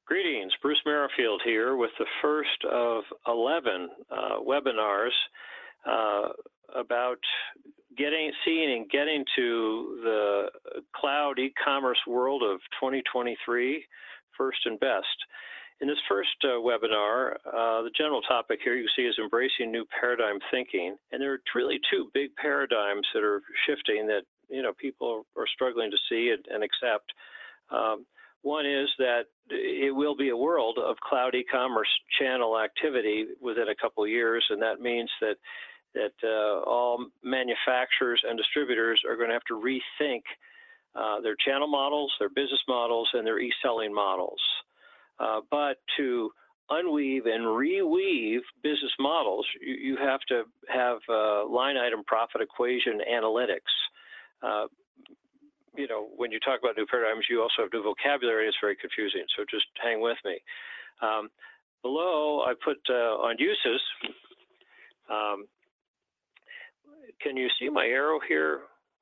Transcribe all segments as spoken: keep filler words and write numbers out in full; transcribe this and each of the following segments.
Greetings, Bruce Merrifield here with the first of eleven uh, webinars uh, about getting, seeing and getting to the cloud e-commerce world of twenty twenty-three, first and best. In this first uh, webinar, uh, the general topic here you can see is embracing new paradigm thinking, and there are really two big paradigms that are shifting that you know people are struggling to see and, and accept. Um, One is that it will be a world of cloud e-commerce channel activity within a couple of years, and that means that that uh, all manufacturers and distributors are going to have to rethink uh, their channel models, their business models, and their e-selling models. Uh, but to unweave and reweave business models, you, you have to have uh, line item profit equation analytics. Uh, You know, when you talk about new paradigms, you also have new vocabulary. It's very confusing, so just hang with me. Um, below, I put uh, on uses. Um, can you see my arrow here?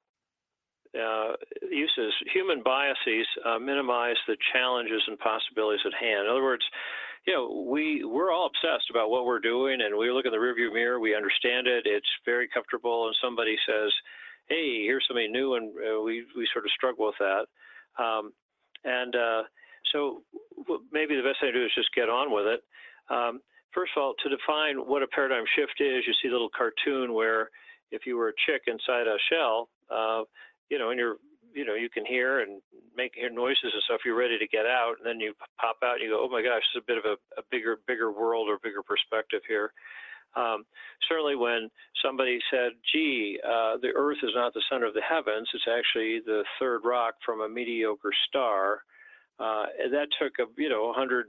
Uh, uses, human biases uh, minimize the challenges and possibilities at hand. In other words, you know, we, we're all obsessed about what we're doing, and we look in the rearview mirror, we understand it, it's very comfortable, and somebody says, hey, here's something new, and uh, we, we sort of struggle with that. Um, and uh, so maybe the best thing to do is just get on with it. Um, first of all, to define what a paradigm shift is, you see the little cartoon where if you were a chick inside a shell, uh, you know, and you're, you know, you can hear and make hear noises and stuff, you're ready to get out, and then you pop out and you go, oh my gosh, this is a bit of a, a bigger, bigger world or bigger perspective here. Um, certainly when somebody said, gee, uh, the Earth is not the center of the heavens, it's actually the third rock from a mediocre star. Uh, that took, a, you know, one hundred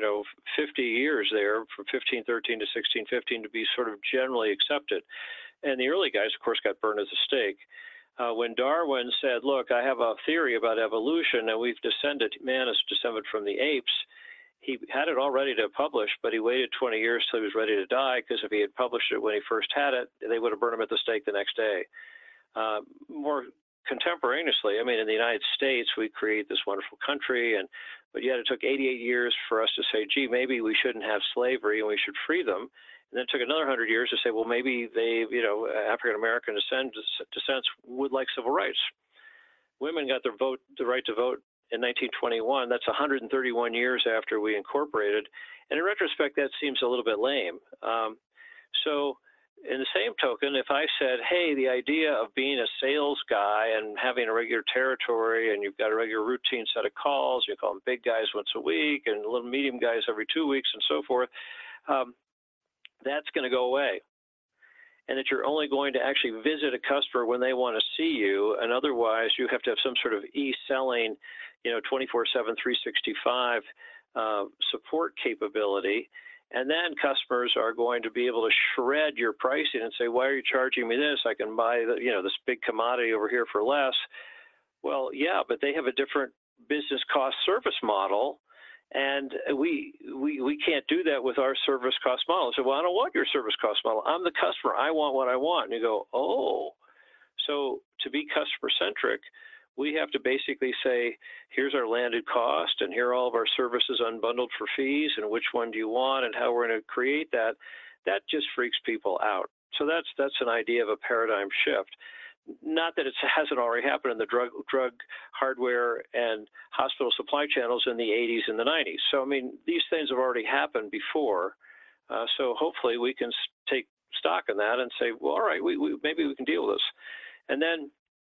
fifty years there from fifteen thirteen to sixteen fifteen to be sort of generally accepted. And the early guys, of course, got burned at the stake. Uh, when Darwin said, look, I have a theory about evolution, and we've descended, man has descended from the apes, he had it all ready to publish, but he waited twenty years till he was ready to die, because if he had published it when he first had it, they would have burned him at the stake the next day. Uh, more contemporaneously, I mean, in the United States, we create this wonderful country, and but yet it took eighty-eight years for us to say, gee, maybe we shouldn't have slavery and we should free them. And then it took another hundred years to say, well, maybe they, you know, African-American descent, descents would like civil rights. Women got their vote, the right to vote in nineteen twenty-one. That's one hundred thirty-one years after we incorporated. And in retrospect, that seems a little bit lame. Um, so in the same token, if I said, hey, the idea of being a sales guy and having a regular territory, and you've got a regular routine set of calls, you call them big guys once a week and little medium guys every two weeks and so forth, um, that's going to go away. And that you're only going to actually visit a customer when they want to see you, and otherwise you have to have some sort of e-selling, you know, twenty-four seven, three sixty-five uh, support capability. And then customers are going to be able to shred your pricing and say, why are you charging me this? I can buy the, you know, this big commodity over here for less. Well, yeah, but they have a different business cost service model. And we, we we can't do that with our service cost model. So, well, I don't want your service cost model. I'm the customer. I want what I want. And you go, oh. So to be customer-centric, we have to basically say, here's our landed cost, and here are all of our services unbundled for fees, and which one do you want, and how we're going to create that. That just freaks people out. So that's that's an idea of a paradigm shift. Not that it hasn't already happened in the drug, drug hardware and hospital supply channels in the eighties and the nineties. So, I mean, these things have already happened before. Uh, so hopefully we can take stock in that and say, well, all right, we, we, maybe we can deal with this. And then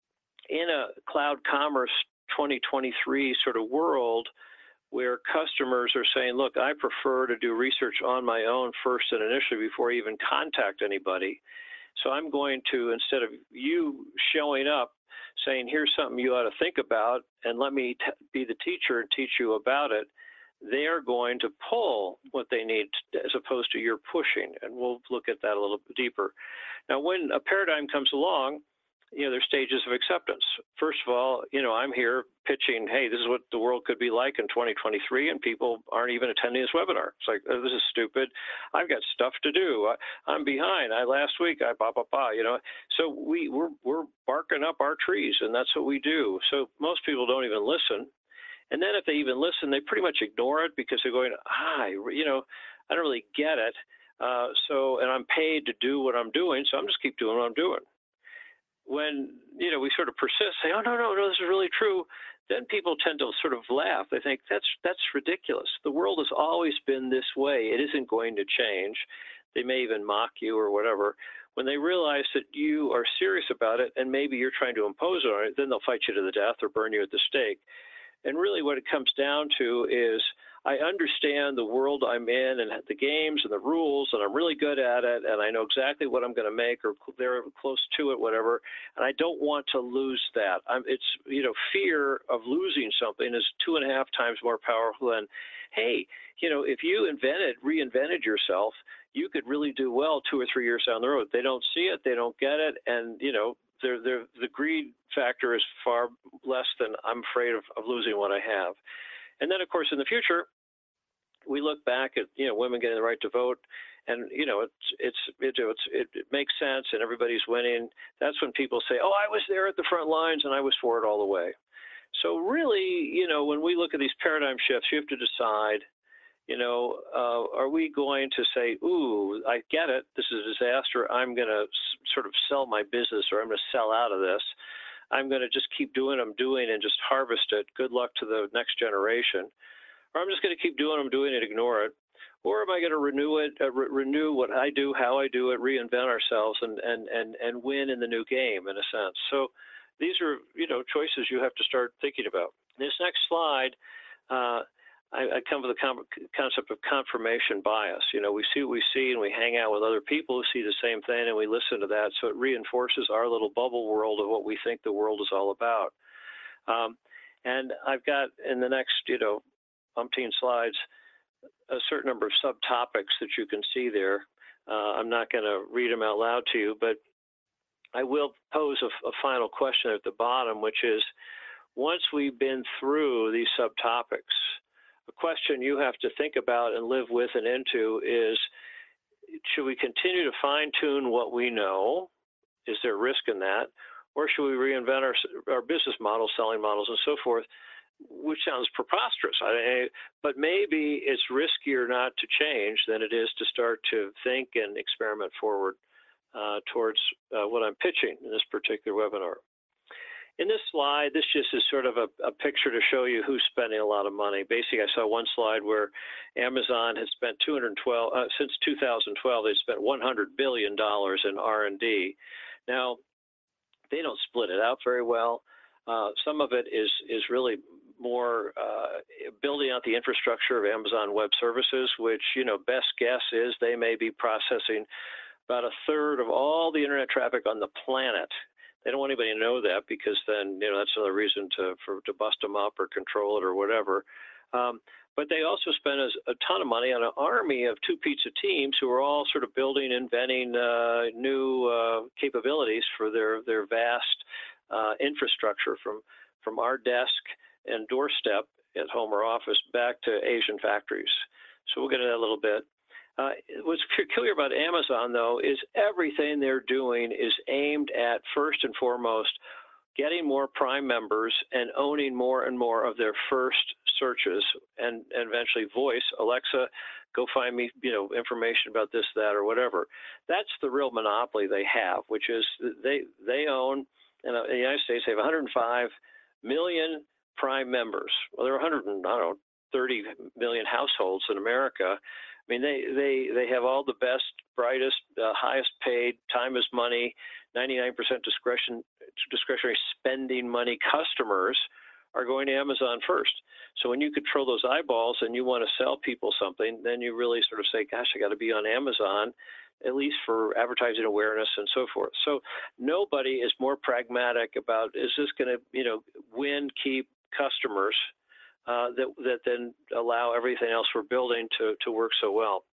in a cloud commerce twenty twenty-three sort of world where customers are saying, look, I prefer to do research on my own first and initially before I even contact anybody. So I'm going to, instead of you showing up saying, here's something you ought to think about, and let me t be the teacher and teach you about it, they are going to pull what they need as opposed to your pushing. And we'll look at that a little bit deeper. Now, when a paradigm comes along, you know, there's stages of acceptance. First of all, you know, I'm here pitching, hey, this is what the world could be like in twenty twenty-three, and people aren't even attending this webinar. It's like, oh, this is stupid. I've got stuff to do. I, I'm behind. I last week, I blah, blah, blah, you know. So we, we're, we're barking up our trees, and that's what we do. So most people don't even listen. And then if they even listen, they pretty much ignore it because they're going, ah, you know, I don't really get it. Uh, so, and I'm paid to do what I'm doing, so I'm just keep doing what I'm doing. When, you know, we sort of persist, say, oh, no, no, no, this is really true, then people tend to sort of laugh. They think that's that's ridiculous. The world has always been this way. It isn't going to change. They may even mock you or whatever. When they realize that you are serious about it and maybe you're trying to impose on it, then they'll fight you to the death or burn you at the stake. And really what it comes down to is I understand the world I'm in and the games and the rules, and I'm really good at it, and I know exactly what I'm going to make or they're close to it, whatever, and I don't want to lose that. I'm, it's, you know, fear of losing something is two and a half times more powerful than, hey, you know, if you invented, reinvented yourself, you could really do well two or three years down the road. They don't see it, they don't get it, and, you know, they're, they're, the greed factor is far less than I'm afraid of, of losing what I have. And then, of course, in the future, we look back at, you know, women getting the right to vote, and, you know, it's it's it, it's it, it makes sense, and everybody's winning. That's when people say, oh, I was there at the front lines, and I was for it all the way. So really, you know, when we look at these paradigm shifts, you have to decide, you know, uh, are we going to say, ooh, I get it, this is a disaster, I'm going to s- sort of sell my business, or I'm going to sell out of this. I'm going to just keep doing what I'm doing and just harvest it. Good luck to the next generation. Or I'm just going to keep doing what I'm doing and ignore it. Or am I going to renew it, uh, re- renew what I do, how I do it, reinvent ourselves, and, and, and, and win in the new game, in a sense. So these are, you know, choices you have to start thinking about. This next slide, uh, I, I come with the com- concept of confirmation bias. You know, we see what we see, and we hang out with other people who see the same thing, and we listen to that. So it reinforces our little bubble world of what we think the world is all about. Um, and I've got in the next, you know, umpteen slides, a certain number of subtopics that you can see there. Uh, I'm not going to read them out loud to you, but I will pose a, a final question at the bottom, which is, once we've been through these subtopics, a question you have to think about and live with and into is, should we continue to fine-tune what we know? Is there risk in that? Or should we reinvent our, our business models, selling models, and so forth? Which sounds preposterous, I, but maybe it's riskier not to change than it is to start to think and experiment forward uh, towards uh, what I'm pitching in this particular webinar. In this slide, this just is sort of a, a picture to show you who's spending a lot of money. Basically, I saw one slide where Amazon has spent two hundred twelve, uh, since two thousand twelve, they've spent one hundred billion dollars in R and D. Now, they don't split it out very well. Uh, some of it is is really more uh, building out the infrastructure of Amazon Web Services, which, you know, best guess is they may be processing about a third of all the internet traffic on the planet. They don't want anybody to know that, because then, you know, that's another reason to for to bust them up or control it or whatever. Um, but they also spend a, a ton of money on an army of two pizza teams who are all sort of building, inventing uh, new uh, capabilities for their their vast uh, infrastructure, from from our desk and doorstep at home or office back to Asian factories. So we'll get into that a little bit. Uh, what's peculiar about Amazon, though, is everything they're doing is aimed at, first and foremost, getting more Prime members and owning more and more of their first searches, and, and eventually voice, Alexa, go find me, you know, information about this, that, or whatever. That's the real monopoly they have, which is they they own, in the United States, they have one hundred five million Prime members. Well, there are one hundred, I don't know, thirty million households in America. I mean, they they they have all the best, brightest, uh, highest paid, time is money, ninety-nine percent discretion discretionary spending money customers are going to Amazon first. So when you control those eyeballs and you want to sell people something, then you really sort of say, gosh, I got to be on Amazon, at least for advertising awareness and so forth. So nobody is more pragmatic about, is this going to, you know, win, keep customers uh, that that then allow everything else we're building to to work so well.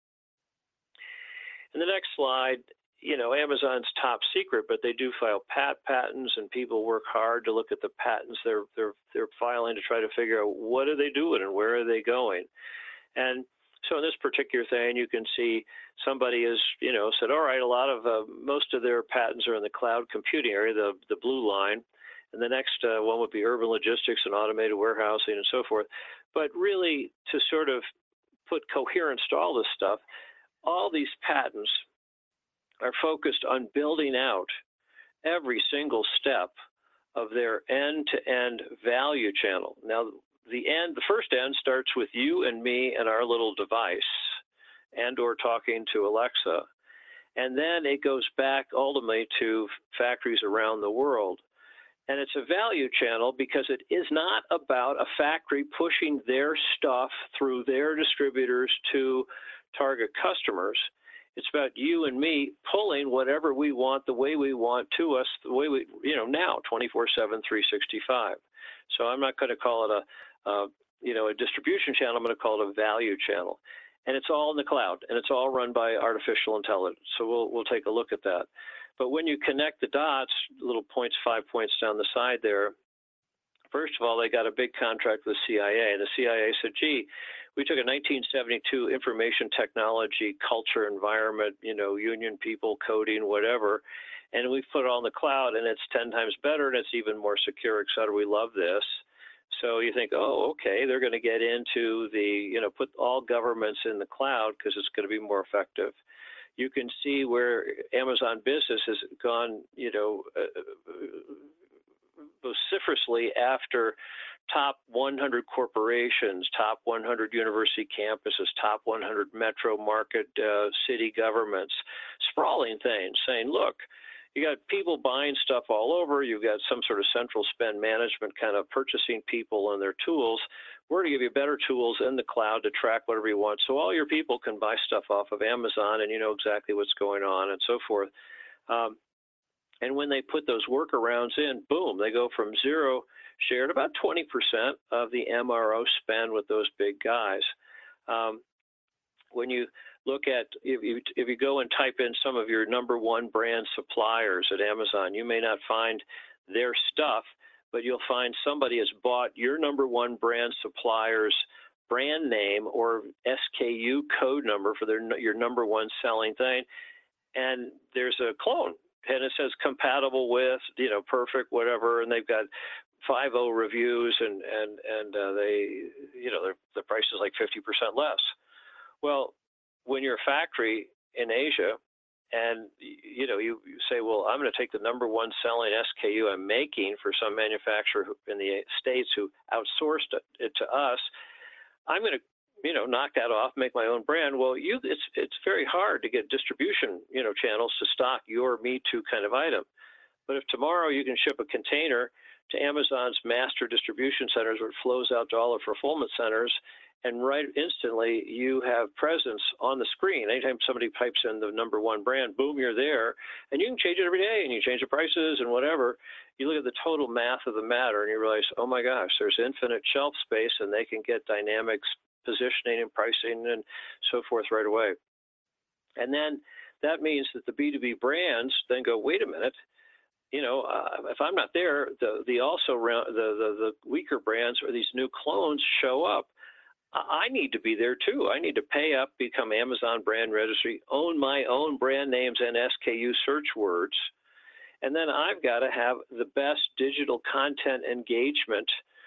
In the next slide, you know, Amazon's top secret, but they do file pat patents, and people work hard to look at the patents they're they're they're filing to try to figure out what are they doing and where are they going. And so in this particular thing, you can see somebody has, you know, said, all right, a lot of uh, most of their patents are in the cloud computing area, the the blue line, and the next uh, one would be urban logistics and automated warehousing and so forth. But really, to sort of put coherence to all this stuff, all these patents are focused on building out every single step of their end-to-end value channel. Now, the end, the first end starts with you and me and our little device, and or talking to Alexa. And then it goes back ultimately to factories around the world. And it's a value channel because it is not about a factory pushing their stuff through their distributors to target customers. It's about you and me pulling whatever we want the way we want to us, the way we, you know, now, twenty-four seven, three sixty-five. So I'm not going to call it a, a, you know, a distribution channel. I'm going to call it a value channel. And it's all in the cloud, and it's all run by artificial intelligence. So we'll, we'll take a look at that. But when you connect the dots, little points, five points down the side there, first of all, they got a big contract with the C I A. And the C I A said, gee, we took a nineteen seventy-two information technology, culture, environment, you know, union people, coding, whatever, and we put it all in the cloud, and it's ten times better, and it's even more secure, et cetera. We love this. So you think, oh, okay, they're going to get into the, you know, put all governments in the cloud because it's going to be more effective. You can see where Amazon Business has gone, you know, uh, vociferously after top one hundred corporations, top one hundred university campuses, top one hundred metro market uh, city governments, sprawling things, saying, look, you got people buying stuff all over. You've got some sort of central spend management kind of purchasing people and their tools. We're going to give you better tools in the cloud to track whatever you want. So all your people can buy stuff off of Amazon and you know exactly what's going on and so forth. Um, and when they put those workarounds in, boom, they go from zero share to about twenty percent of the M R O spend with those big guys. Um, when you look at, if you, if you go and type in some of your number one brand suppliers at Amazon, you may not find their stuff, but you'll find somebody has bought your number one brand supplier's brand name or S K U code number for their your number one selling thing, and there's a clone, and it says compatible with, you know, perfect, whatever, and they've got five oh reviews, and and and uh, they, you know, the price is like fifty percent less. Well, when you're a factory in Asia, and you know, you, you say, well, I'm going to take the number one selling S K U I'm making for some manufacturer in the States who outsourced it, it to us, I'm going to, you know, knock that off, make my own brand. Well, you, it's it's very hard to get distribution, you know, channels to stock your Me Too kind of item. But if tomorrow you can ship a container to Amazon's master distribution centers where it flows out to all the fulfillment centers, and right instantly you have presence on the screen. Anytime somebody types in the number one brand, boom, you're there, and you can change it every day, and you change the prices and whatever. You look at the total math of the matter, and you realize, oh my gosh, there's infinite shelf space, and they can get dynamics, positioning and pricing and so forth right away. And then that means that the B two B brands then go, wait a minute, you know, uh, if I'm not there, the the also the, the the weaker brands or these new clones show up. I need to be there too. I need to pay up, become Amazon brand registry, own my own brand names and S K U search words. And then I've got to have the best digital content engagement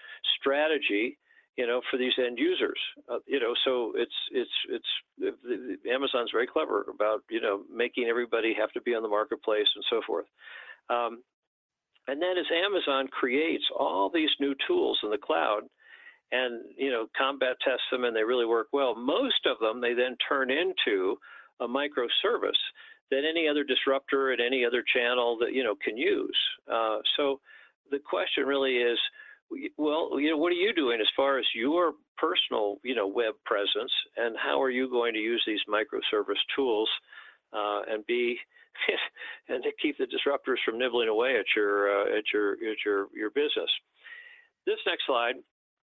strategy, you know, for these end users. Uh, you know, so it's, it's, it's, Amazon's very clever about, you know, making everybody have to be on the marketplace and so forth. Um, and then as Amazon creates all these new tools in the cloud, and, you know, combat tests them and they really work well, most of them they then turn into a microservice that any other disruptor at any other channel that, you know, can use. Uh, so the question really is, well, you know, what are you doing as far as your personal, you know, web presence, and how are you going to use these microservice tools uh, and be and to keep the disruptors from nibbling away at your uh, at your at your your business? This next slide,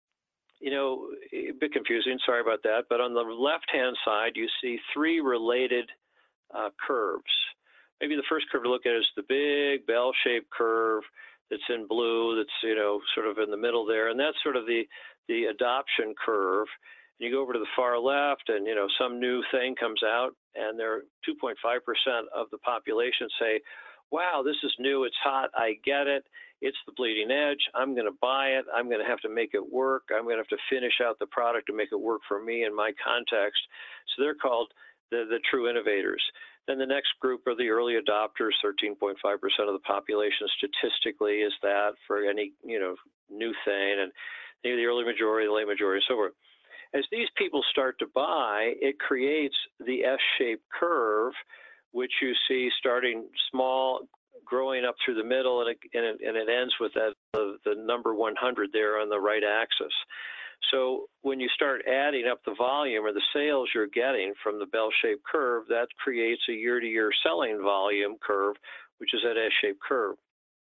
you know, a bit confusing, sorry about that, but on the left-hand side, you see three related uh, curves. Maybe the first curve to look at is the big bell-shaped curve that's in blue, that's, you know, sort of in the middle there, and that's sort of the, the adoption curve. And you go over to the far left, and, you know, some new thing comes out, and there are two point five percent of the population say, wow, this is new, it's hot, I get it, it's the bleeding edge, I'm going to buy it, I'm going to have to make it work, I'm going to have to finish out the product to make it work for me in my context. So they're called the, the true innovators. Then the next group are the early adopters. thirteen point five percent of the population statistically is that for any, you know, new thing, and the early majority, the late majority, and so forth. As these people start to buy, it creates the S-shaped curve, which you see starting small, growing up through the middle, and it, and it, and it ends with that the, the number one hundred there on the right axis. So when you start adding up the volume or the sales you're getting from the bell-shaped curve, that creates a year-to-year selling volume curve, which is that S-shaped curve.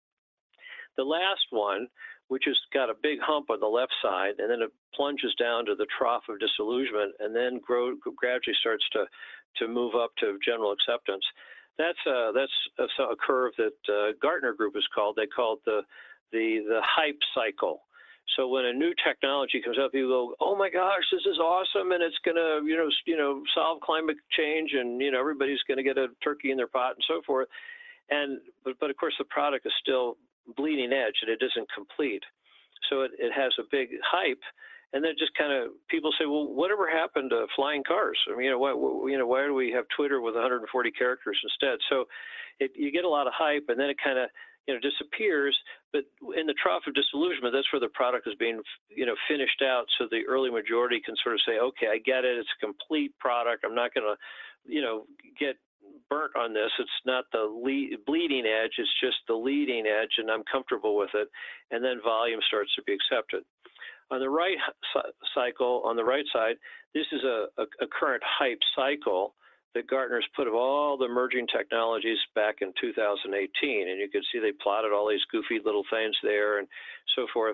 The last one, which has got a big hump on the left side, and then it plunges down to the trough of disillusionment, and then grow, gradually starts to, to move up to general acceptance. That's a, that's a, a curve that uh, Gartner Group is called. They call it the, the, the hype cycle. So when a new technology comes up, you go, "Oh my gosh, this is awesome, and it's going to, you know, you know, solve climate change, and you know, everybody's going to get a turkey in their pot, and so forth." And but, but of course, the product is still bleeding edge, and it isn't complete. So it, it has a big hype, and then just kind of people say, "Well, whatever happened to flying cars? I mean, you know, why, you know, why do we have Twitter with one hundred forty characters instead?" So it, you get a lot of hype, and then it kind of, you know, disappears. But in the trough of disillusionment, that's where the product is being, you know, finished out. So the early majority can sort of say, "Okay, I get it. It's a complete product. I'm not going to, you know, get burnt on this. It's not the lead, bleeding edge. It's just the leading edge, and I'm comfortable with it." And then volume starts to be accepted. On the right cycle, on the right side, this is a, a, a current hype cycle that Gartner's put of all the emerging technologies back in two thousand eighteen. And you can see they plotted all these goofy little things there and so forth.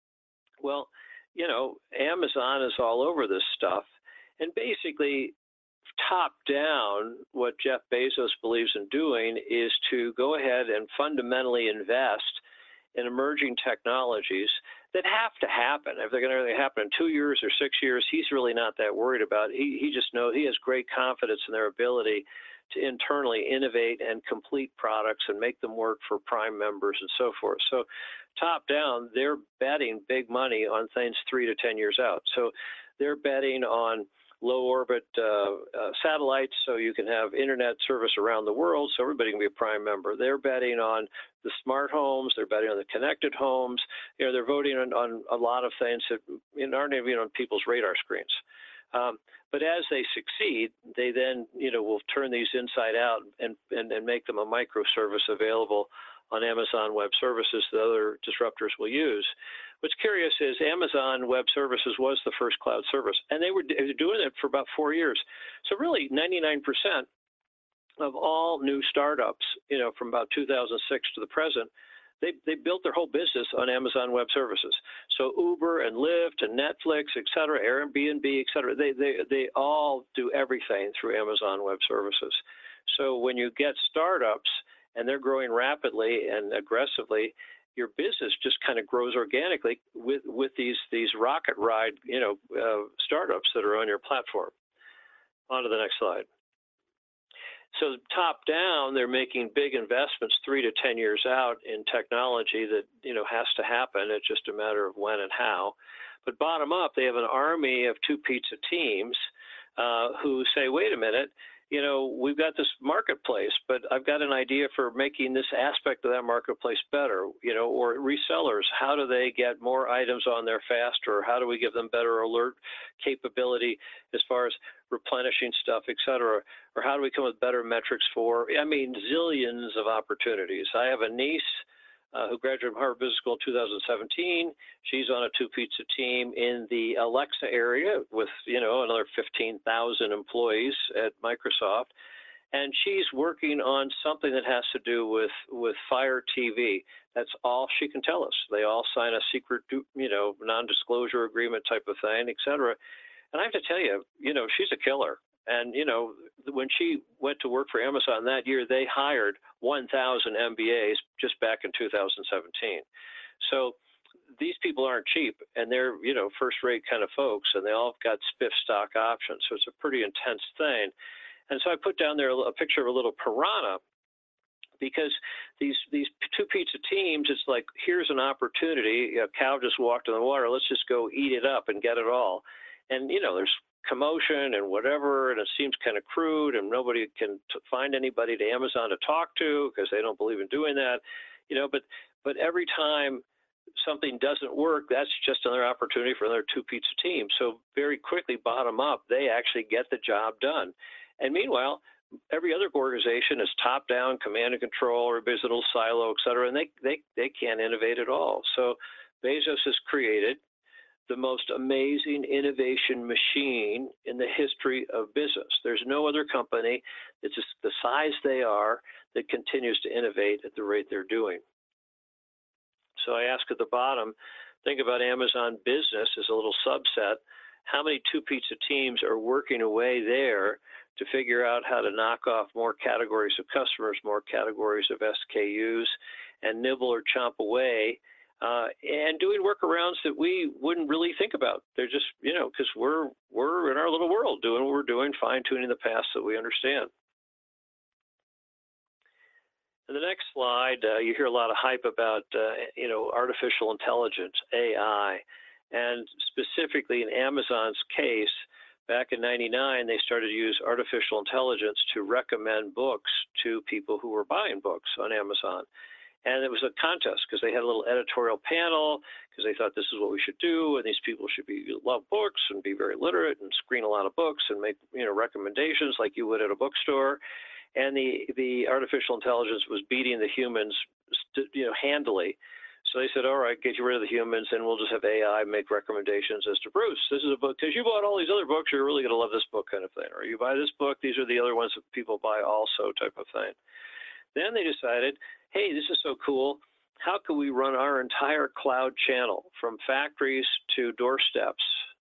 Well, you know, Amazon is all over this stuff. And basically, top down, what Jeff Bezos believes in doing is to go ahead and fundamentally invest in emerging technologies that have to happen. If they're going to really happen in two years or six years, he's really not that worried about it. He, he just knows he has great confidence in their ability to internally innovate and complete products and make them work for Prime members and so forth. So top down, they're betting big money on things three to ten years out. So they're betting on low orbit uh, uh, satellites, so you can have internet service around the world, so everybody can be a Prime member. They're betting on the smart homes. They're betting on the connected homes. You know, they're voting on, on a lot of things that aren't even on people's radar screens. Um, but as they succeed, they then, you know, will turn these inside out and, and, and make them a microservice available on Amazon Web Services that other disruptors will use. What's curious is Amazon Web Services was the first cloud service, and they were doing it for about four years. So really, ninety-nine percent of all new startups, you know, from about two thousand six to the present, they, they built their whole business on Amazon Web Services. So Uber and Lyft and Netflix, et cetera, Airbnb, et cetera, they, they, they all do everything through Amazon Web Services. So when you get startups and they're growing rapidly and aggressively, your business just kind of grows organically with, with these, these rocket ride, you know, uh, startups that are on your platform. On to the next slide. So top down, they're making big investments three to ten years out in technology that, you know, has to happen. It's just a matter of when and how. But bottom up, they have an army of two pizza teams uh, who say, wait a minute, you know, we've got this marketplace, but I've got an idea for making this aspect of that marketplace better, you know, or resellers. How do they get more items on there faster? How do we give them better alert capability as far as replenishing stuff, et cetera? Or how do we come with better metrics for, I mean, zillions of opportunities. I have a niece uh, who graduated from Harvard Business School in two thousand seventeen. She's on a two-pizza team in the Alexa area with, you know, another fifteen thousand employees at Microsoft. And she's working on something that has to do with, with Fire T V. That's all she can tell us. They all sign a secret, you know, non-disclosure agreement type of thing, et cetera. And I have to tell you, you know, she's a killer. And, you know, when she went to work for Amazon that year, they hired one thousand M B As just back in two thousand seventeen. So these people aren't cheap, and they're, you know, first-rate kind of folks, and they all have got spiff stock options. So it's a pretty intense thing. And so I put down there a picture of a little piranha, because these these two pizza teams, it's like, here's an opportunity. A cow just walked in the water. Let's just go eat it up and get it all. And, you know, there's commotion and whatever, and it seems kind of crude, and nobody can t- find anybody to Amazon to talk to because they don't believe in doing that, you know. But but every time something doesn't work, that's just another opportunity for another two pizza team. So very quickly, bottom up, they actually get the job done. And meanwhile, every other organization is top down, command and control, everybody's a little silo, et cetera, and they they they can't innovate at all. So Bezos has created the most amazing innovation machine in the history of business. There's no other company that's just the size they are that continues to innovate at the rate they're doing. So I ask at the bottom, think about Amazon Business as a little subset. How many two pizza teams are working away there to figure out how to knock off more categories of customers, more categories of S K Us, and nibble or chomp away, uh, and doing workarounds that we wouldn't really think about. They're just, you know, because we're we're in our little world doing what we're doing, fine-tuning the past that we understand. In the next slide, uh, you hear a lot of hype about, uh, you know, artificial intelligence, A I, and specifically in Amazon's case, back in ninety-nine, they started to use artificial intelligence to recommend books to people who were buying books on Amazon. And it was a contest because they had a little editorial panel because they thought this is what we should do, and these people should be love books and be very literate and screen a lot of books and make, you know, recommendations like you would at a bookstore. And the the artificial intelligence was beating the humans, you know, handily. So they said, all right, get rid of the humans, and we'll just have A I make recommendations as to, Bruce, this is a book, because you bought all these other books, you're really going to love this book kind of thing. Or you buy this book, these are the other ones that people buy also type of thing. Then they decided, hey, this is so cool. How can we run our entire cloud channel from factories to doorsteps,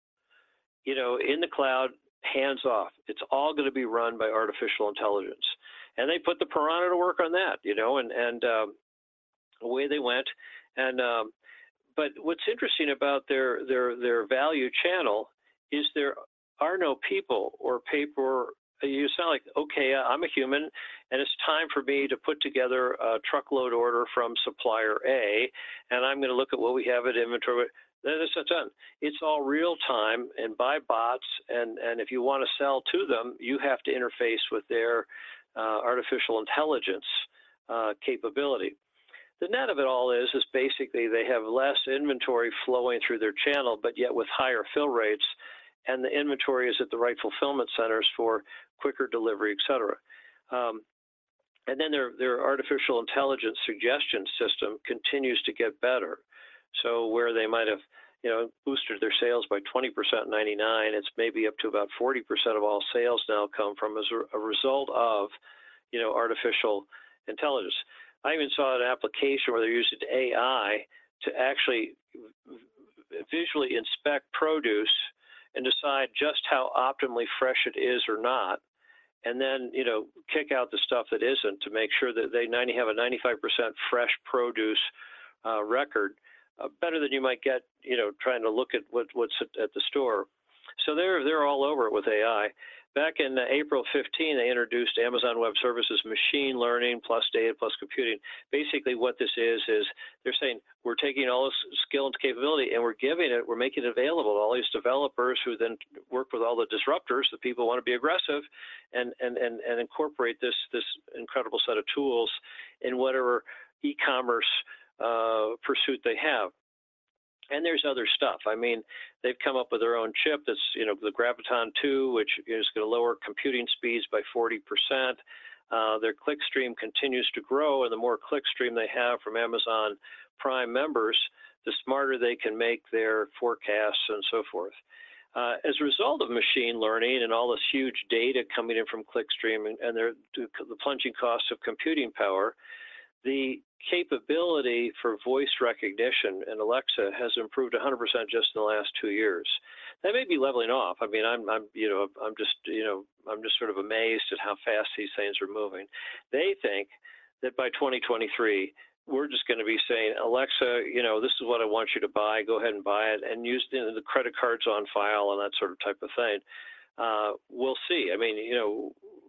you know, in the cloud, hands off? It's all going to be run by artificial intelligence. And they put the piranha to work on that, you know, and, and um, away they went. And um, but what's interesting about their their their value channel is there are no people or paper. You sound like, okay, I'm a human, and it's time for me to put together a truckload order from supplier A, and I'm going to look at what we have at inventory. That's not done. It's all real time and by bots, and, and if you want to sell to them, you have to interface with their uh, artificial intelligence uh, capability. The net of it all is, is basically they have less inventory flowing through their channel, but yet with higher fill rates, and the inventory is at the right fulfillment centers for quicker delivery, et cetera. Um, and then their, their artificial intelligence suggestion system continues to get better. So where they might have, you know, boosted their sales by twenty percent in ninety-nine, it's maybe up to about forty percent of all sales now come from as a result of, you know, artificial intelligence. I even saw an application where they're using A I to actually visually inspect produce and decide just how optimally fresh it is or not, and then, you know, kick out the stuff that isn't to make sure that they ninety have a ninety-five percent fresh produce uh, record, uh, better than you might get, you know, trying to look at what, what's at, at the store. So they're they're all over it with A I. Back in uh, April fifteenth, they introduced Amazon Web Services machine learning plus data plus computing. Basically what this is, is they're saying we're taking all this skill and capability and we're giving it, we're making it available to all these developers who then work with all the disruptors, the people who want to be aggressive, and, and, and, and incorporate this, this incredible set of tools in whatever e-commerce uh, pursuit they have. And there's other stuff. I mean, they've come up with their own chip that's, you know, the Graviton two, which is going to lower computing speeds by forty percent. Uh, their clickstream continues to grow, and the more clickstream they have from Amazon Prime members, the smarter they can make their forecasts and so forth. Uh, as a result of machine learning and all this huge data coming in from clickstream and, and their, the plunging costs of computing power, the capability for voice recognition in Alexa has improved one hundred percent just in the last two years. That may be leveling off. I mean, I'm, I'm, you know, I'm just, you know, I'm just sort of amazed at how fast these things are moving. They think that by twenty twenty-three, we're just going to be saying, Alexa, you know, this is what I want you to buy. Go ahead and buy it, and use the, the credit cards on file and that sort of type of thing. Uh, we'll see. I mean, you know,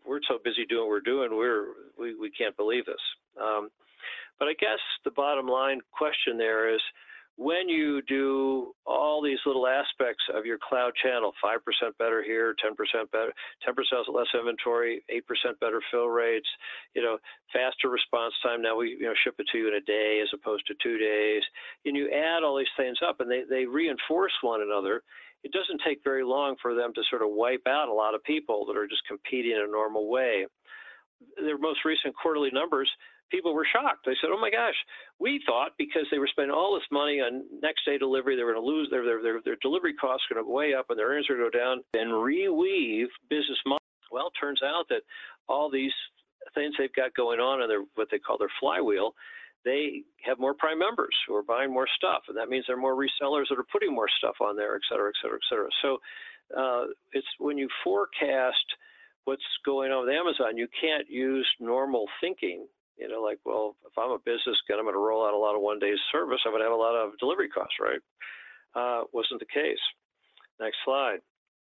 we're so busy doing what we're doing, we're, we, we can't believe this. Um, but I guess the bottom line question there is, when you do all these little aspects of your cloud channel, five percent better here, ten percent better, ten percent less inventory, eight percent better fill rates, you know, faster response time. Now we, you know, ship it to you in a day as opposed to two days. And you add all these things up and they, they reinforce one another. It doesn't take very long for them to sort of wipe out a lot of people that are just competing in a normal way. Their most recent quarterly numbers, people were shocked. They said, oh my gosh, we thought because they were spending all this money on next day delivery, they were going to lose their, their, their, their delivery costs are going to go way up and their earnings are going to go down, and reweave business models. Well, it turns out that all these things they've got going on in their, what they call their flywheel, they have more prime members who are buying more stuff. And that means there are more resellers that are putting more stuff on there, et cetera, et cetera, et cetera. So uh, it's when you forecast what's going on with Amazon, you can't use normal thinking. You know, like, well, if I'm a business and I'm going to roll out a lot of one-day service, I'm going to have a lot of delivery costs, right? Uh, wasn't the case. Next slide.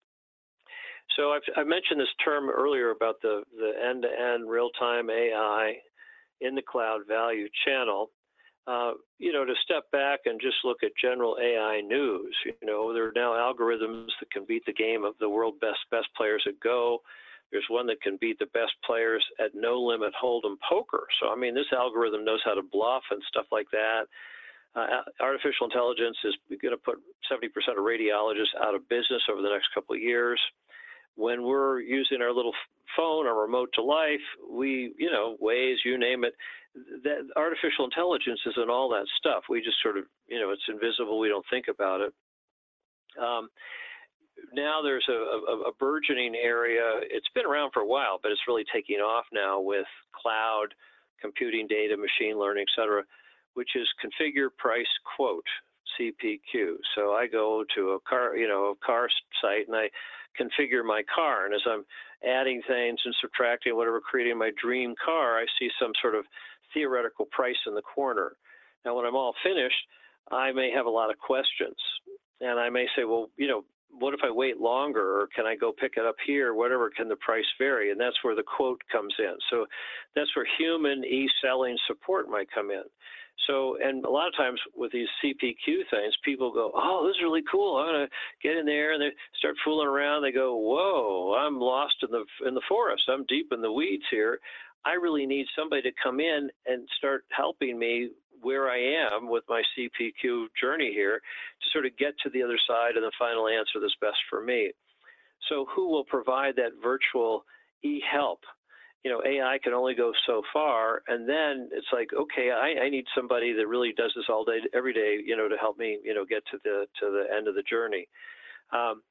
So I've, I mentioned this term earlier about the, the end-to-end real-time A I in the cloud value channel. Uh, you know, to step back and just look at general A I news, you know, there are now algorithms that can beat the game of the world best best players at Go. There's one that can beat the best players at No Limit Hold'em poker. So, I mean, this algorithm knows how to bluff and stuff like that. Uh, artificial intelligence is going to put seventy percent of radiologists out of business over the next couple of years. When we're using our little phone, our remote to life, we, you know, Waze, you name it, that artificial intelligence is in all that stuff. We just sort of, you know, it's invisible. We don't think about it. Um, Now there's a, a, a burgeoning area. It's been around for a while, but it's really taking off now with cloud computing data, machine learning, et cetera, which is configure, price, quote, C P Q. So I go to a car, you know, a car site and I configure my car. And as I'm adding things and subtracting whatever, creating my dream car, I see some sort of theoretical price in the corner. Now, when I'm all finished, I may have a lot of questions. And I may say, well, you know, what if I wait longer, or can I go pick it up here, whatever, can the price vary? And that's where the quote comes in. So that's where human e-selling support might come in. So, and a lot of times with these C P Q things, people go, oh, this is really cool. I'm going to get in there, and they start fooling around. They go, whoa, I'm lost in the in the forest. I'm deep in the weeds here. I really need somebody to come in and start helping me where I am with my C P Q journey here to sort of get to the other side and the final answer that's best for me. So who will provide that virtual e-help? You know, A I can only go so far, and then it's like, okay, I, I need somebody that really does this all day, every day, you know, to help me, you know, get to the to the end of the journey. Um,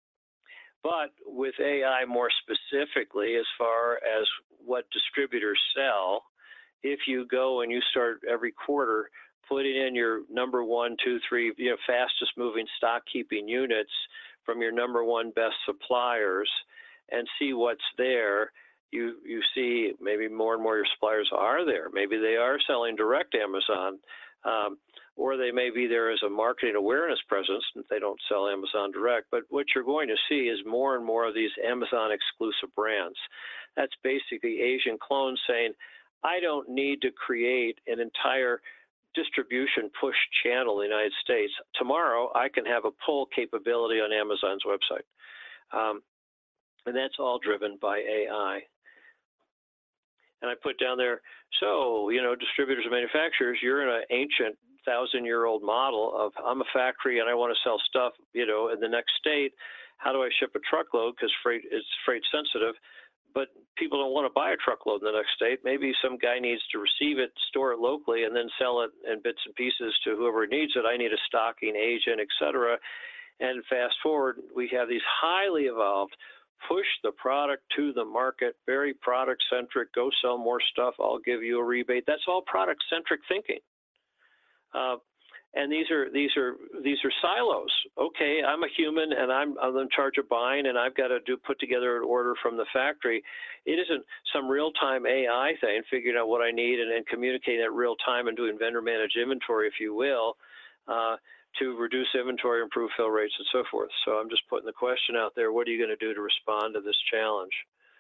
but with A I more specifically, as far as what distributors sell, if you go and you start every quarter putting in your number one, two, three, you know, fastest moving stock keeping units from your number one best suppliers and see what's there, you you see maybe more and more your suppliers are there. Maybe they are selling direct Amazon, um, or they may be there as a marketing awareness presence. They don't sell Amazon direct. But what you're going to see is more and more of these Amazon exclusive brands. That's basically Asian clones saying, I don't need to create an entire distribution push channel in the United States. Tomorrow, I can have a pull capability on Amazon's website. Um, and that's all driven by A I. And I put down there, so, you know, distributors and manufacturers, you're in an ancient thousand-year-old model of I'm a factory and I want to sell stuff, you know, in the next state. How do I ship a truckload? Because freight is freight sensitive. But people don't want to buy a truckload in the next state. Maybe some guy needs to receive it, store it locally, and then sell it in bits and pieces to whoever needs it. I need a stocking agent, et cetera. And fast forward, we have these highly evolved, push the product to the market, very product-centric, go sell more stuff, I'll give you a rebate. That's all product-centric thinking. Uh, And these are these are these are silos. Okay, I'm a human and I'm, I'm in charge of buying, and I've got to do put together an order from the factory. It isn't some real-time A I thing, figuring out what I need and then communicating at real time and doing vendor managed inventory, if you will, uh, to reduce inventory, improve fill rates, and so forth. So I'm just putting the question out there: what are you going to do to respond to this challenge?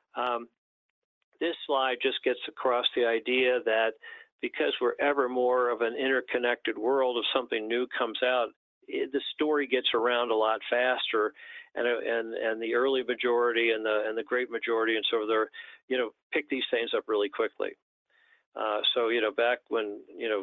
Um, this slide just gets across the idea that because we're ever more of an interconnected world, if something new comes out, it, the story gets around a lot faster, and and and the early majority and the and the great majority and so they're, you know, pick these things up really quickly. Uh, so you know, back when you know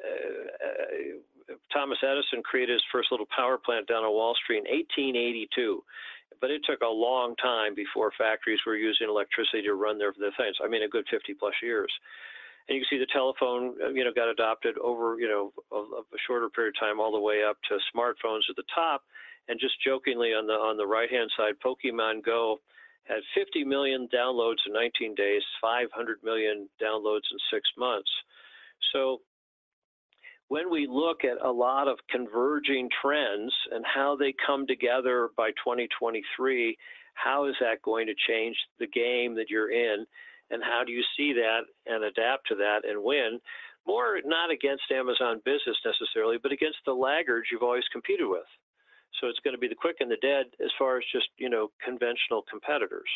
uh, uh, Thomas Edison created his first little power plant down on Wall Street in eighteen eighty-two, but it took a long time before factories were using electricity to run their, their things. I mean, a good fifty plus years. And you can see the telephone, you know, got adopted over, you know, a, a shorter period of time, all the way up to smartphones at the top. And just jokingly on the on the right-hand side, Pokemon Go had fifty million downloads in nineteen days, five hundred million downloads in six months. So when we look at a lot of converging trends and how they come together by twenty twenty-three, how is that going to change the game that you're in? And how do you see that and adapt to that and win? More not against Amazon Business necessarily, but against the laggards you've always competed with. So it's going to be the quick and the dead as far as just, you know, conventional competitors.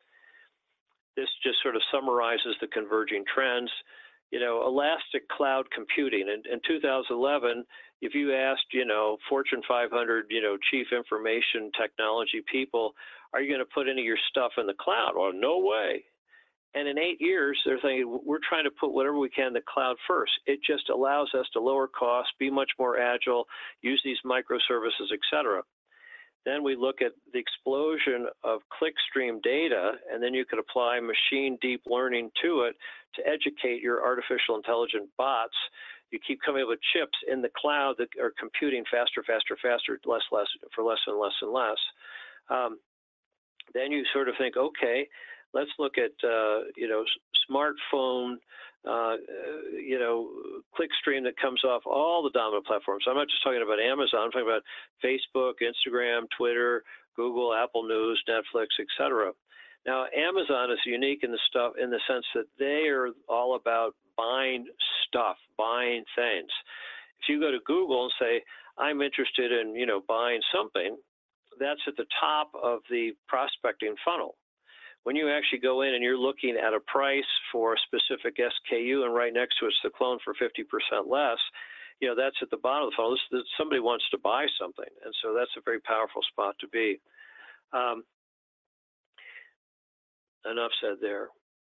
This just sort of summarizes the converging trends. You know, elastic cloud computing. In, in two thousand eleven, if you asked, you know, Fortune five hundred, you know, chief information technology people, are you going to put any of your stuff in the cloud? Well, no way. And in eight years, they're thinking, we're trying to put whatever we can in the cloud first. It just allows us to lower costs, be much more agile, use these microservices, et cetera. Then we look at the explosion of clickstream data, and then you could apply machine deep learning to it to educate your artificial intelligent bots. You keep coming up with chips in the cloud that are computing faster, faster, faster, less, less, for less and less and less. Um, then you sort of think, okay, let's look at, uh, you know, smartphone, uh, you know, clickstream that comes off all the dominant platforms. I'm not just talking about Amazon. I'm talking about Facebook, Instagram, Twitter, Google, Apple News, Netflix, et cetera. Now, Amazon is unique in the stuff in the sense that they are all about buying stuff, buying things. If you go to Google and say, I'm interested in, you know, buying something, that's at the top of the prospecting funnel. When you actually go in and you're looking at a price for a specific S K U and right next to it's the clone for fifty percent less, you know, that's at the bottom of the funnel. This, this, somebody wants to buy something, and so that's a very powerful spot to be. Um, enough said there.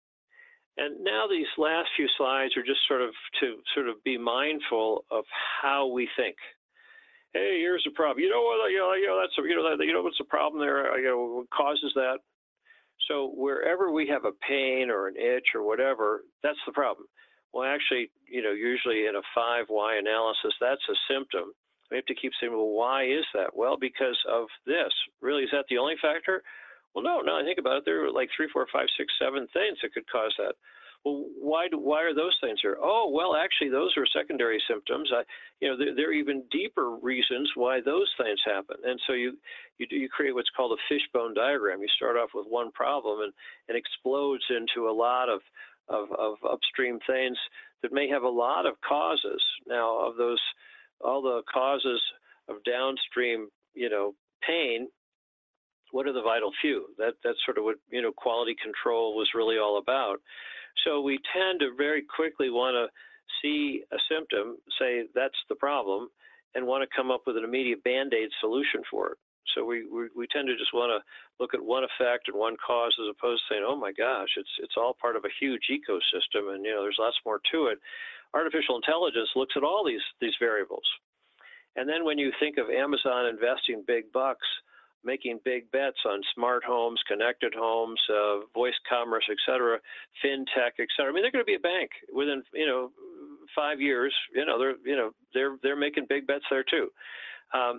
And now these last few slides are just sort of to sort of be mindful of how we think. Hey, here's the problem. You know what? You know, you know that's a, you know that, you know what's the problem there? You know what causes that? So wherever we have a pain or an itch or whatever, that's the problem. Well, actually, you know, usually in a five why analysis, that's a symptom. We have to keep saying, well, why is that? Well, because of this. Really, is that the only factor? Well, no, no, I think about it. There are like three, four, five, six, seven things that could cause that. Well, why do, why are those things here? Oh, well, actually, those are secondary symptoms. I, you know, there, there are even deeper reasons why those things happen. And so you you, you create what's called a fishbone diagram. You start off with one problem and it explodes into a lot of, of, of upstream things that may have a lot of causes. Now, of those, all the causes of downstream, you know, pain, what are the vital few? That that's sort of what, you know, quality control was really all about. So we tend to very quickly want to see a symptom, say that's the problem, and want to come up with an immediate Band-Aid solution for it. So we, we, we tend to just want to look at one effect and one cause as opposed to saying, oh my gosh, it's it's all part of a huge ecosystem, and you know there's lots more to it. Artificial intelligence looks at all these these variables. And then when you think of Amazon investing big bucks, making big bets on smart homes, connected homes, uh, voice commerce, et cetera, fintech, et cetera. I mean, they're going to be a bank within, you know, five years. You know, they're, you know, they're they're making big bets there too. Um,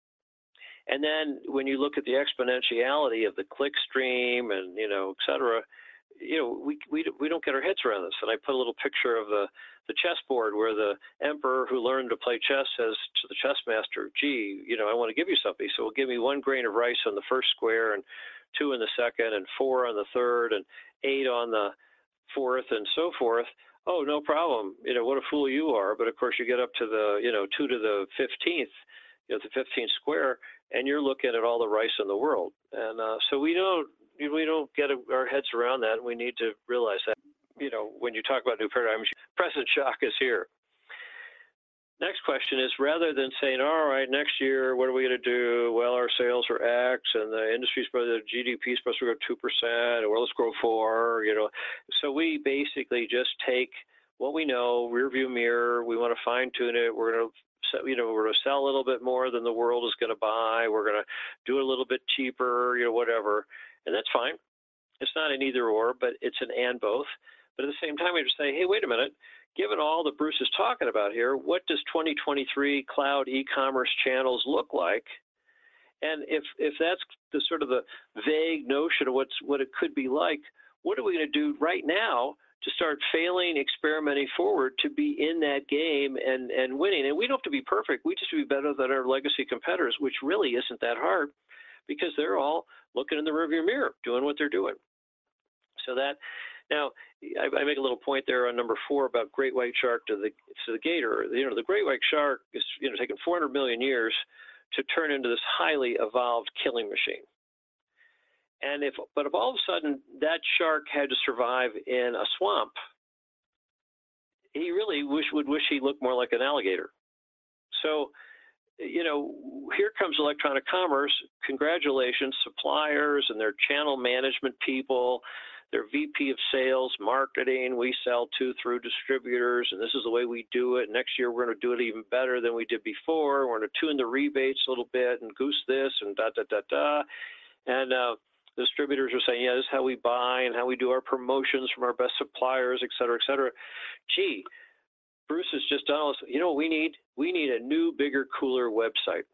and then when you look at the exponentiality of the click stream and you know, et cetera, you know, we we we don't get our heads around this. And I put a little picture of the the chessboard where the emperor who learned to play chess says to the chess master, gee, you know, I want to give you something. So give me one grain of rice on the first square and two in the second and four on the third and eight on the fourth and so forth. Oh, no problem. You know, what a fool you are. But of course you get up to the, you know, two to the fifteenth, you know, the fifteenth square, and you're looking at all the rice in the world. And uh, so we don't, we don't get our heads around that, and we need to realize that. You know, when you talk about new paradigms, present shock is here. Next question is, rather than saying, all right, next year, what are we going to do? Well, our sales are X, and the industry's supposed to, G D P is supposed to grow two percent, or well, let's grow four, you know. So we basically just take what we know, rear view mirror, we want to fine tune it, we're going to, you know, we're going to sell a little bit more than the world is going to buy, we're going to do it a little bit cheaper, you know, whatever, and that's fine. It's not an either or, but it's an and both. But at the same time, we just say, hey, wait a minute, given all that Bruce is talking about here, what does twenty twenty-three cloud e-commerce channels look like? And if if that's the sort of the vague notion of what's what it could be like, what are we going to do right now to start failing, experimenting forward to be in that game and, and winning? And we don't have to be perfect. We just have to be better than our legacy competitors, which really isn't that hard because they're all looking in the rearview mirror, doing what they're doing. So that Now, I, I make a little point there on number four about great white shark to the to the gator. You know, the great white shark is you know taking four hundred million years to turn into this highly evolved killing machine. And if, but if all of a sudden that shark had to survive in a swamp, he really wish would wish he looked more like an alligator. So, you know, here comes electronic commerce. Congratulations, suppliers and their channel management people. Their V P of sales, marketing, we sell to through distributors, and this is the way we do it. Next year, we're going to do it even better than we did before. We're going to tune the rebates a little bit and goose this and da, da, da, da. And uh, the distributors are saying, yeah, this is how we buy and how we do our promotions from our best suppliers, et cetera, et cetera. Gee, Bruce has just done all this. You know what we need? We need a new, bigger, cooler website.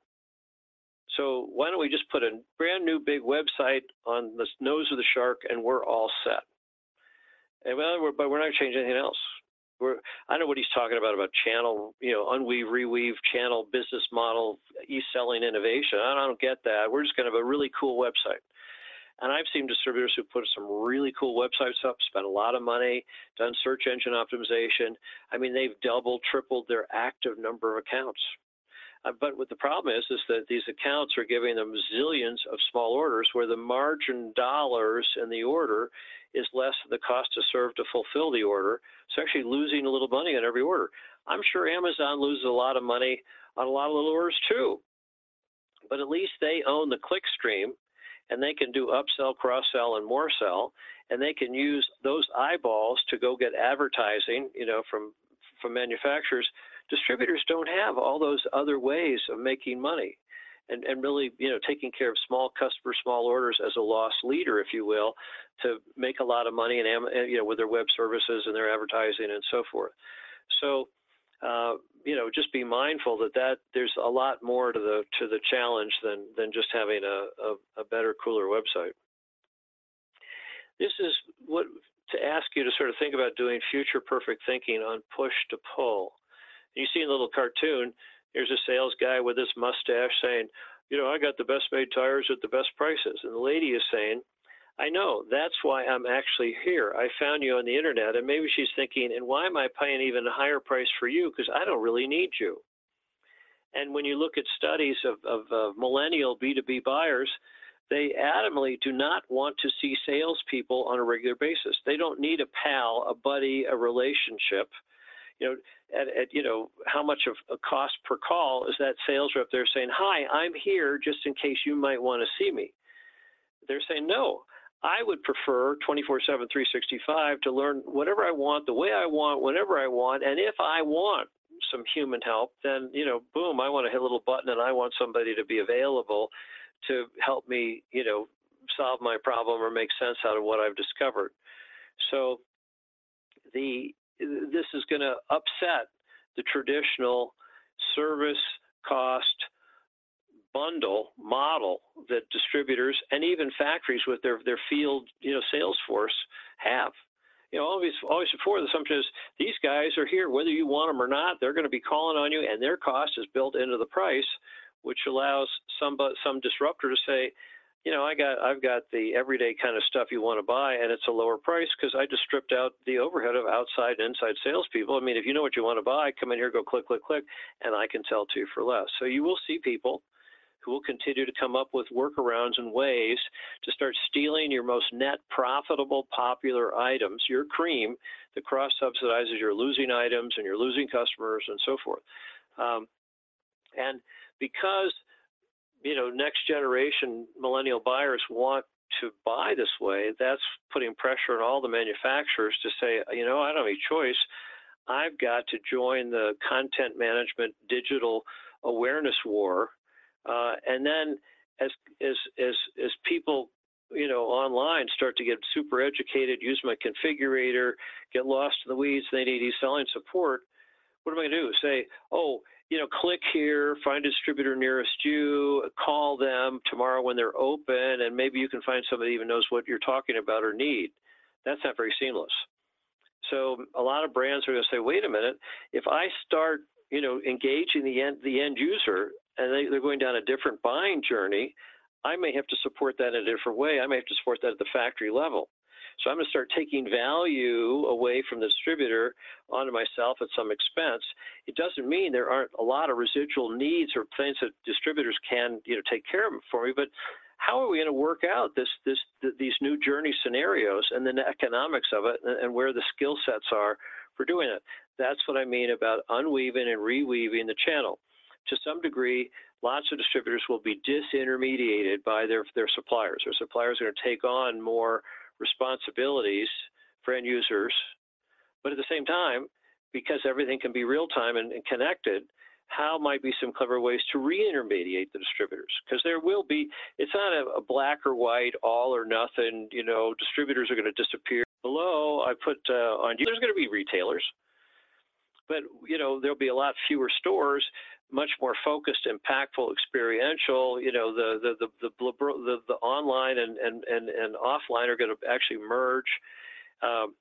So why don't we just put a brand new big website on the nose of the shark and we're all set. And well, we're, but we're not changing anything else. We're, I know what he's talking about, about channel, you know, unweave, reweave, channel, business model, e-selling innovation. I don't get that. We're just going to have a really cool website. And I've seen distributors who put some really cool websites up, spent a lot of money, done search engine optimization. I mean, they've doubled, tripled their active number of accounts. Uh, but what the problem is, is that these accounts are giving them zillions of small orders where the margin dollars in the order is less than the cost to serve to fulfill the order. So actually losing a little money on every order. I'm sure Amazon loses a lot of money on a lot of little orders too. But at least they own the click stream and they can do upsell, cross-sell, and more sell. And they can use those eyeballs to go get advertising, you know, from, from manufacturers. Distributors don't have all those other ways of making money and, and really, you know, taking care of small customers, small orders as a loss leader, if you will, to make a lot of money and, you know, with their web services and their advertising and so forth. So, uh, you know, just be mindful that, that there's a lot more to the to the challenge than, than just having a, a, a better, cooler website. This is what to ask you to sort of think about doing future perfect thinking on push to pull. You see in the little cartoon, there's a sales guy with his mustache saying, you know, I got the best made tires at the best prices. And the lady is saying, I know, that's why I'm actually here. I found you on the internet. And maybe she's thinking, and why am I paying even a higher price for you? Because I don't really need you. And when you look at studies of, of uh, millennial B two B buyers, they adamantly do not want to see salespeople on a regular basis. They don't need a pal, a buddy, a relationship. You know, at, at, you know, how much of a cost per call is that sales rep there saying, hi, I'm here just in case you might want to see me. They're saying, no, I would prefer twenty-four seven, three sixty-five to learn whatever I want, the way I want, whenever I want. And if I want some human help, then, you know, boom, I want to hit a little button and I want somebody to be available to help me, you know, solve my problem or make sense out of what I've discovered. So the this is going to upset the traditional service cost bundle model that distributors and even factories with their, their field, you know, sales force have. You know, always, always before the assumption is these guys are here, whether you want them or not, they're going to be calling on you and their cost is built into the price, which allows some, some disruptor to say, you know, I got, I've got the everyday kind of stuff you want to buy, and it's a lower price because I just stripped out the overhead of outside and inside salespeople. I mean, if you know what you want to buy, come in here, go click, click, click, and I can sell to you for less. So you will see people who will continue to come up with workarounds and ways to start stealing your most net profitable popular items, your cream that cross-subsidizes your losing items and your losing customers and so forth. Um, and because, you know, next generation millennial buyers want to buy this way, that's putting pressure on all the manufacturers to say, you know, I don't have any choice. I've got to join the content management digital awareness war. Uh, and then as, as, as, as people, you know, online start to get super educated, use my configurator, get lost in the weeds, they need e-selling support, what am I going to do? Say, oh, you know, click here, find a distributor nearest you, call them tomorrow when they're open, and maybe you can find somebody who even knows what you're talking about or need. That's not very seamless. So a lot of brands are going to say, wait a minute, if I start, you know, engaging the end, the end user and they, they're going down a different buying journey, I may have to support that in a different way. I may have to support that at the factory level. So I'm going to start taking value away from the distributor onto myself at some expense. It doesn't mean there aren't a lot of residual needs or things that distributors can, you know, take care of for me, but how are we going to work out this, this, th these new journey scenarios and the economics of it and, and where the skill sets are for doing it? That's what I mean about unweaving and reweaving the channel. To some degree, lots of distributors will be disintermediated by their, their suppliers. Their suppliers are going to take on more responsibilities for end users, but at the same time, because everything can be real-time and, and connected, how might be some clever ways to re-intermediate the distributors? Because there will be, it's not a, a black or white, all or nothing, you know, distributors are going to disappear. Below, I put uh, on, there's going to be retailers, but, you know, there'll be a lot fewer stores, much more focused, impactful, experiential. You know, the the the the, the, the online and, and, and, and offline are going to actually merge. Um,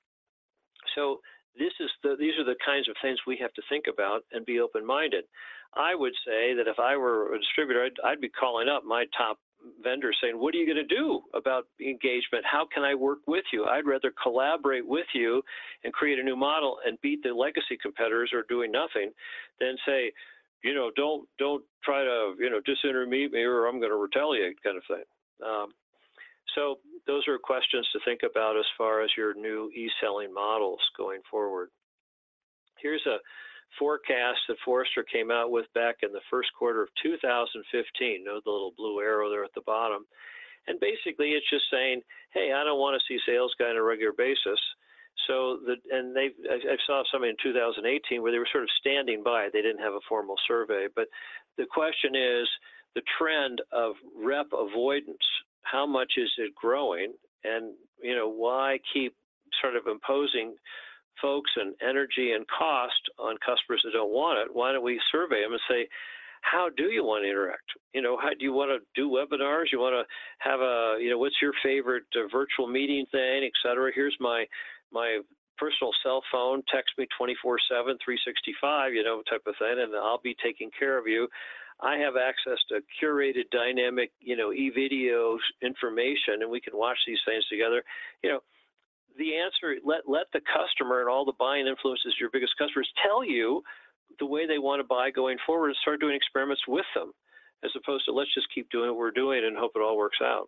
so this is the these are the kinds of things we have to think about and be open-minded. I would say that if I were a distributor, I'd, I'd be calling up my top vendors saying, what are you going to do about engagement? How can I work with you? I'd rather collaborate with you and create a new model and beat the legacy competitors who are doing nothing than say, you know, don't don't try to, you know, disintermediate me or I'm going to retaliate kind of thing. Um, so those are questions to think about as far as your new e-selling models going forward. Here's a forecast that Forrester came out with back in the first quarter of two thousand fifteen. Note the little blue arrow there at the bottom. And basically it's just saying, hey, I don't want to see sales guy on a regular basis. So, the, and they, I saw something in two thousand eighteen where they were sort of standing by. They didn't have a formal survey. But the question is the trend of rep avoidance. How much is it growing? And, you know, why keep sort of imposing folks and energy and cost on customers that don't want it? Why don't we survey them and say, how do you want to interact? You know, how do you want to do webinars? You want to have a, you know, what's your favorite uh, virtual meeting thing, et cetera? Here's my my personal cell phone, text me twenty-four seven, three sixty-five, you know, type of thing, and I'll be taking care of you. I have access to curated dynamic, you know, e-video information, and we can watch these things together. You know, the answer, let, let the customer and all the buying influences, your biggest customers, tell you the way they want to buy going forward and start doing experiments with them, as opposed to let's just keep doing what we're doing and hope it all works out.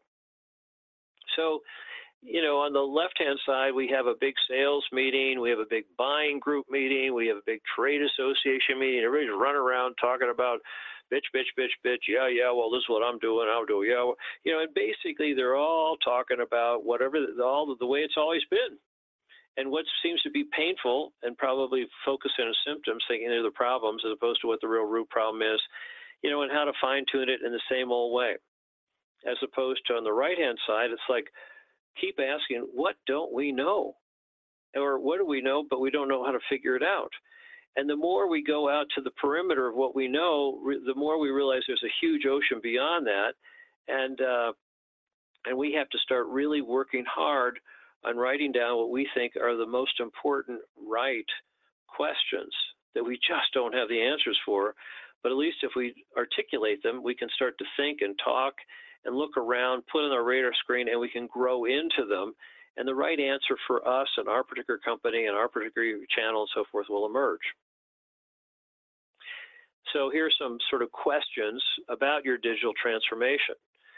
So, you know, on the left-hand side, we have a big sales meeting, we have a big buying group meeting, we have a big trade association meeting. Everybody's running around talking about bitch, bitch, bitch, bitch, yeah, yeah, well, this is what I'm doing, I'll do, yeah. Well, you know, and basically they're all talking about whatever, all the way it's always been. And what seems to be painful and probably focusing on symptoms, thinking they're the problems as opposed to what the real root problem is, you know, and how to fine-tune it in the same old way. As opposed to on the right-hand side, it's like, keep asking, what don't we know? Or what do we know, but we don't know how to figure it out? And the more we go out to the perimeter of what we know, the more we realize there's a huge ocean beyond that. And, uh, and we have to start really working hard on writing down what we think are the most important right questions that we just don't have the answers for. But at least if we articulate them, we can start to think and talk and look around, put on our radar screen, and we can grow into them. And the right answer for us and our particular company and our particular channel and so forth will emerge. So here's some sort of questions about your digital transformation.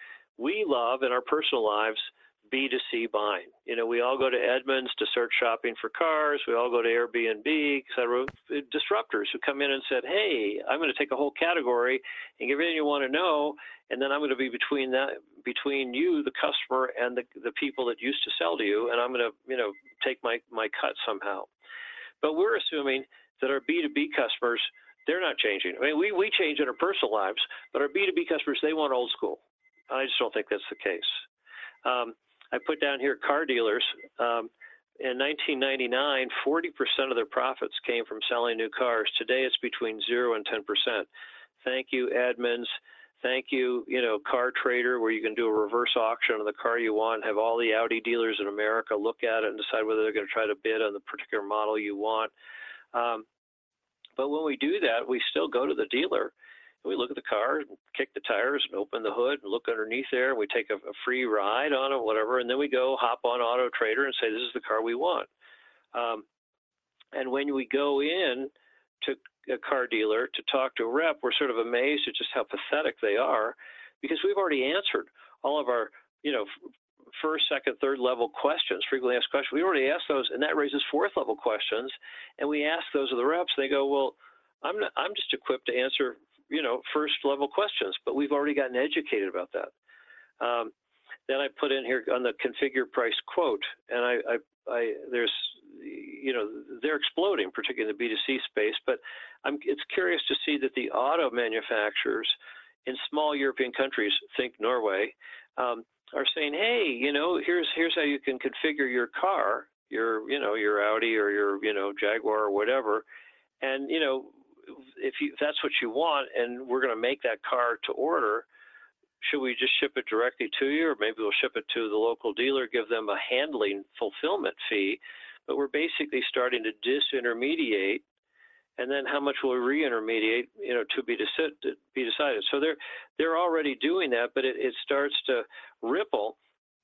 We love in our personal lives B two C buying. You know, we all go to Edmunds to search shopping for cars. We all go to Airbnb, et cetera. Disruptors who come in and said, hey, I'm going to take a whole category and give everything you want to know, and then I'm going to be between that, between you, the customer, and the, the people that used to sell to you, and I'm going to, you know, take my, my cut somehow. But we're assuming that our B two B customers, they're not changing. I mean, we, we change in our personal lives, but our B two B customers, they want old school. I just don't think that's the case. Um, I put down here car dealers. Um, in nineteen ninety-nine, forty percent of their profits came from selling new cars. Today, it's between zero and ten percent. Thank you, Edmunds. Thank you, you know, Car Trader, where you can do a reverse auction of the car you want, have all the Audi dealers in America look at it and decide whether they're going to try to bid on the particular model you want. Um, but when we do that, we still go to the dealer. We look at the car, kick the tires, and open the hood, and look underneath there. And we take a, a free ride on it, whatever, and then we go hop on Auto Trader and say, this is the car we want. Um, and when we go in to a car dealer to talk to a rep, we're sort of amazed at just how pathetic they are, because we've already answered all of our, you know, first, second, third level questions, frequently asked questions. We already asked those, and that raises fourth level questions. And we ask those of the reps, and they go, well, I'm not, I'm just equipped to answer, you know, first level questions, but we've already gotten educated about that. Um, then I put in here on the configure price quote, and I, I, I there's, you know, they're exploding, particularly in the B two C space, but I'm, it's curious to see that the auto manufacturers in small European countries, think Norway, um, are saying, hey, you know, here's, here's how you can configure your car, your, you know, your Audi or your, you know, Jaguar or whatever. And, you know, if, you, if that's what you want and we're going to make that car to order, should we just ship it directly to you, or maybe we'll ship it to the local dealer, give them a handling fulfillment fee? But we're basically starting to disintermediate, and then how much will we re-intermediate, you know, to be, deci- to be decided. So they're they're already doing that, but it, it starts to ripple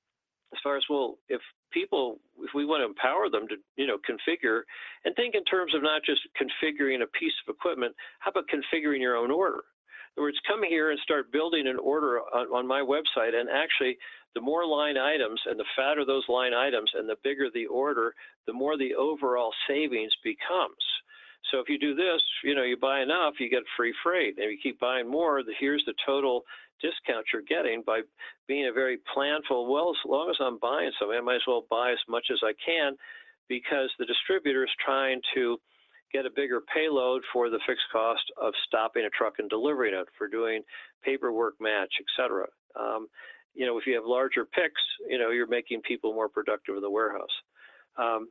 as far as, well, if people, if we want to empower them to, you know, configure, and think in terms of not just configuring a piece of equipment, how about configuring your own order? In other words, come here and start building an order on, on my website, and actually the more line items and the fatter those line items and the bigger the order, the more the overall savings becomes. So if you do this, you know, you buy enough, you get free freight. And if you keep buying more, the, here's the total discount you're getting by being a very planful, well, as long as I'm buying something, I might as well buy as much as I can, because the distributor is trying to get a bigger payload for the fixed cost of stopping a truck and delivering it, for doing paperwork match, et cetera. Um, you know, if you have larger picks, you know, you're making people more productive in the warehouse. Um,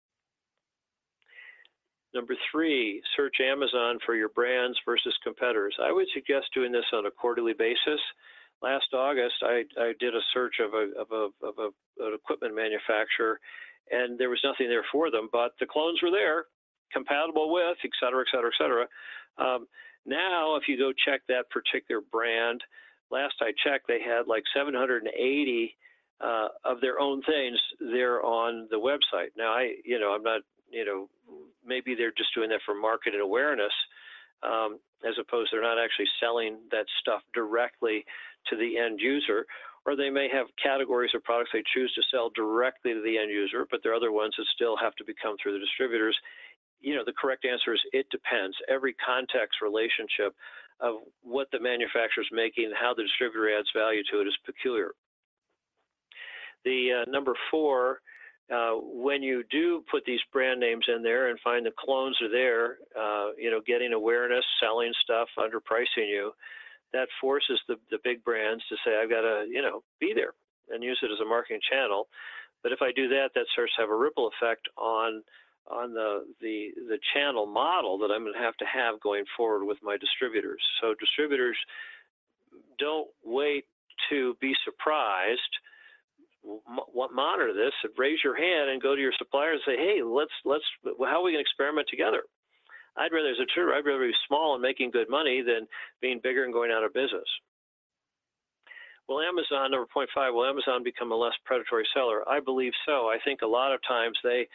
Number three, search Amazon for your brands versus competitors. I would suggest doing this on a quarterly basis. Last August, I, I did a search of, a, of, a, of a, an equipment manufacturer, and there was nothing there for them, but the clones were there, compatible with, et cetera, et cetera, et cetera. Um, now, if you go check that particular brand, last I checked, they had like seven hundred eighty uh, of their own things there on the website. Now, I, you know, I'm not, you know, maybe they're just doing that for market and awareness, um, as opposed to they're not actually selling that stuff directly to the end user. Or they may have categories of products they choose to sell directly to the end user, but there are other ones that still have to become through the distributors. You know, the correct answer is it depends. Every context relationship of what the manufacturer is making and how the distributor adds value to it is peculiar. The uh, number four, Uh, when you do put these brand names in there and find the clones are there, uh, you know, getting awareness, selling stuff, underpricing you, that forces the, the big brands to say, I've got to, you know, be there and use it as a marketing channel. But if I do that, that starts to have a ripple effect on on the, the, the channel model that I'm going to have to have going forward with my distributors. So distributors, don't wait to be surprised. Monitor this and raise your hand and go to your suppliers and say, hey, let's, let's, how are we going to experiment together? I'd rather, as a distributor, I'd rather be small and making good money than being bigger and going out of business. Will Amazon, number point five, will Amazon become a less predatory seller? I believe so. I think a lot of times they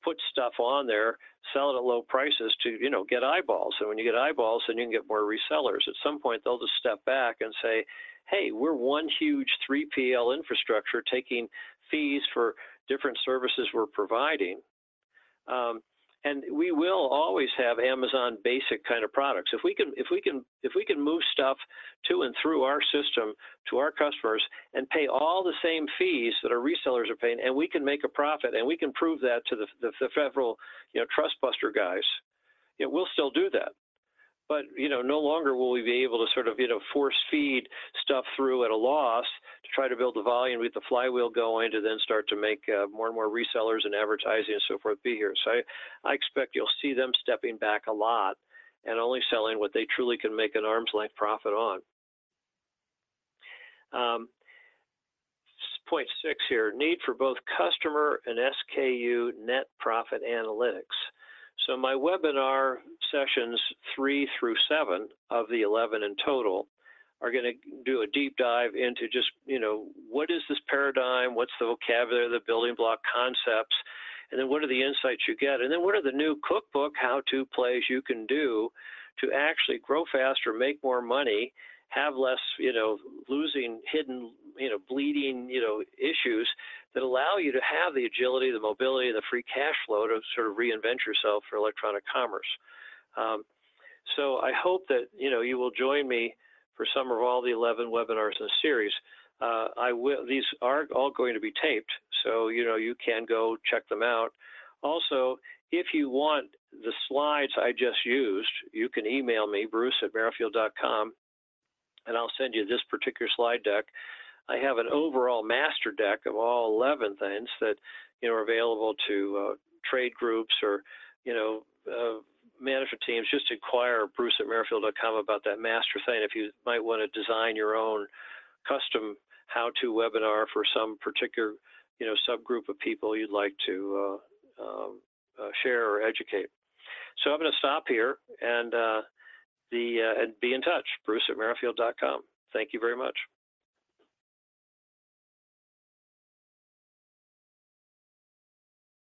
put stuff on there, sell it at low prices to, you know, get eyeballs. And when you get eyeballs, then you can get more resellers. At some point, they'll just step back and say, hey, we're one huge three P L infrastructure taking fees for different services we're providing. Um, and we will always have Amazon basic kind of products. If we can, if we can, if we can move stuff to and through our system to our customers and pay all the same fees that our resellers are paying, and we can make a profit, and we can prove that to the, the, the federal, you know, trust buster guys, you know, we'll still do that. But, you know, no longer will we be able to sort of, you know, force feed stuff through at a loss to try to build the volume, get the flywheel going, to then start to make uh, more and more resellers and advertising and so forth be here. So I, I expect you'll see them stepping back a lot and only selling what they truly can make an arm's length profit on. Um, point six here, need for both customer and S K U net profit analytics. So my webinar sessions three through seven of the eleven in total are going to do a deep dive into just, you know, what is this paradigm? What's the vocabulary, the building block concepts? And then what are the insights you get? And then what are the new cookbook how-to plays you can do to actually grow faster, make more money, have less, you know, losing, hidden, you know, bleeding, you know, issues that allow you to have the agility, the mobility, and the free cash flow to sort of reinvent yourself for electronic commerce. Um, so I hope that, you know, you will join me for some or all the eleven webinars in the series. Uh, I will, these are all going to be taped, so, you know, you can go check them out. Also, if you want the slides I just used, you can email me, Bruce at Merrifield dot com, and I'll send you this particular slide deck. I have an overall master deck of all eleven things that, you know, are available to uh, trade groups or, you know, uh, management teams. Just inquire Bruce at Merrifield dot com about that master thing if you might want to design your own custom how-to webinar for some particular, you know, subgroup of people you'd like to uh, um, uh, share or educate. So I'm going to stop here and, uh, the, uh, and be in touch, Bruce at Merrifield dot com. Thank you very much.